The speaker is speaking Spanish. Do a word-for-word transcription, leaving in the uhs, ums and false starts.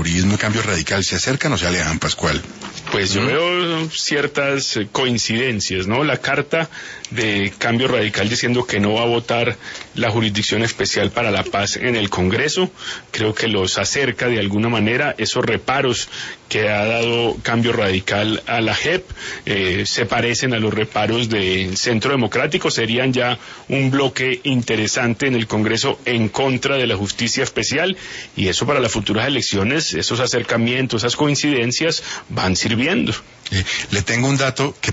uribismo y Cambio Radical, ¿se acercan o se alejan, Pascual? Pues yo veo ciertas coincidencias, ¿no? La carta de Cambio Radical diciendo que no va a votar la Jurisdicción Especial para la Paz en el Congreso, creo que los acerca de alguna manera. Esos reparos que ha dado Cambio Radical a la J E P eh, se parecen a los reparos del Centro Democrático, serían ya un bloque interesante en el Congreso en contra de la Justicia Especial, y eso para las futuras elecciones, esos acercamientos, esas coincidencias van sirviendo. Eh, le tengo un dato que